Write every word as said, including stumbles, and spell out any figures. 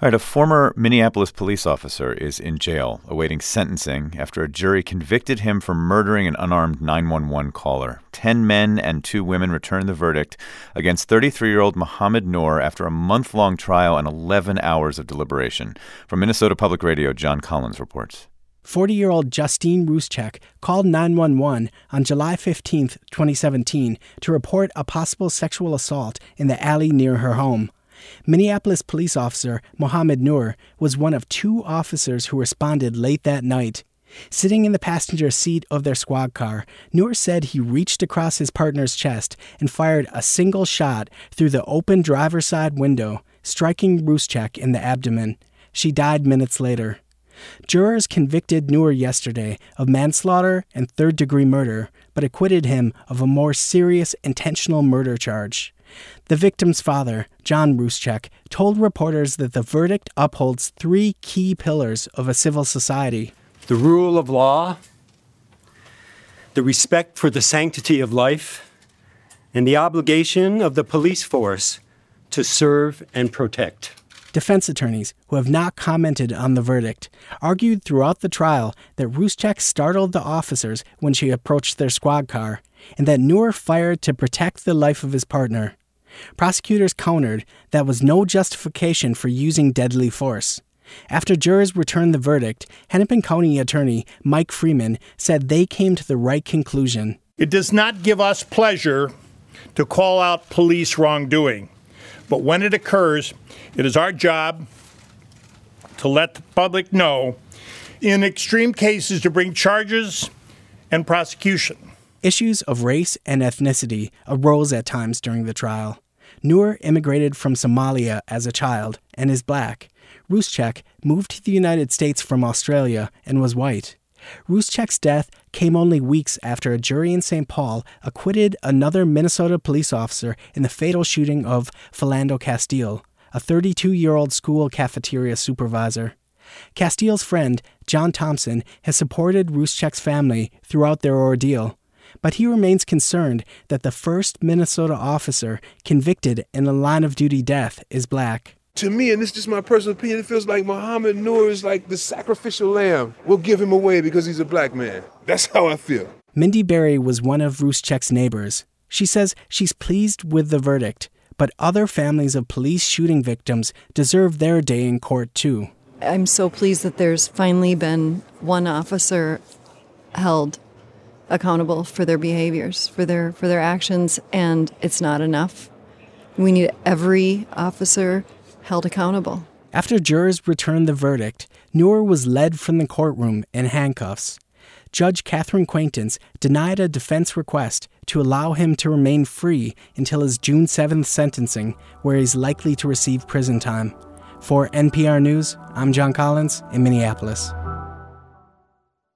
All right, a former Minneapolis police officer is in jail awaiting sentencing after a jury convicted him for murdering an unarmed nine one one caller. Ten men and two women returned the verdict against thirty-three-year-old Mohamed Noor after a month-long trial and eleven hours of deliberation. From Minnesota Public Radio, John Collins reports. forty-year-old Justine Ruszczyk called nine one one on July fifteenth, twenty seventeen, to report a possible sexual assault in the alley near her home. Minneapolis police officer Mohamed Noor was one of two officers who responded late that night. Sitting in the passenger seat of their squad car, Noor said he reached across his partner's chest and fired a single shot through the open driver's side window, striking Ruszczyk in the abdomen. She died minutes later. Jurors convicted Noor yesterday of manslaughter and third-degree murder, but acquitted him of a more serious intentional murder charge. The victim's father, John Ruszczyk, told reporters that the verdict upholds three key pillars of a civil society: the rule of law, the respect for the sanctity of life, and the obligation of the police force to serve and protect. Defense attorneys, who have not commented on the verdict, argued throughout the trial that Ruszczyk startled the officers when she approached their squad car, and that Noor fired to protect the life of his partner. Prosecutors countered that was no justification for using deadly force. After jurors returned the verdict, Hennepin County Attorney Mike Freeman said they came to the right conclusion. It does not give us pleasure to call out police wrongdoing, but when it occurs, it is our job to let the public know, in extreme cases, to bring charges and prosecution. Issues of race and ethnicity arose at times during the trial. Noor immigrated from Somalia as a child and is black. Ruszczyk moved to the United States from Australia and was white. Ruszczyk's death came only weeks after a jury in Saint Paul acquitted another Minnesota police officer in the fatal shooting of Philando Castile, a thirty-two-year-old school cafeteria supervisor. Castile's friend, John Thompson, has supported Ruszczyk's family throughout their ordeal, but he remains concerned that the first Minnesota officer convicted in a line-of-duty death is black. To me, and this is just my personal opinion, it feels like Mohamed Noor is like the sacrificial lamb. We'll give him away because he's a black man. That's how I feel. Mindy Berry was one of Ruszczyk's neighbors. She says she's pleased with the verdict, but other families of police shooting victims deserve their day in court too. I'm so pleased that there's finally been one officer held accountable for their behaviors, for their for their actions, and it's not enough. We need every officer held accountable. After jurors returned the verdict, Noor was led from the courtroom in handcuffs. Judge Catherine Quaintance denied a defense request to allow him to remain free until his June seventh sentencing, where he's likely to receive prison time. For N P R News, I'm John Collins in Minneapolis.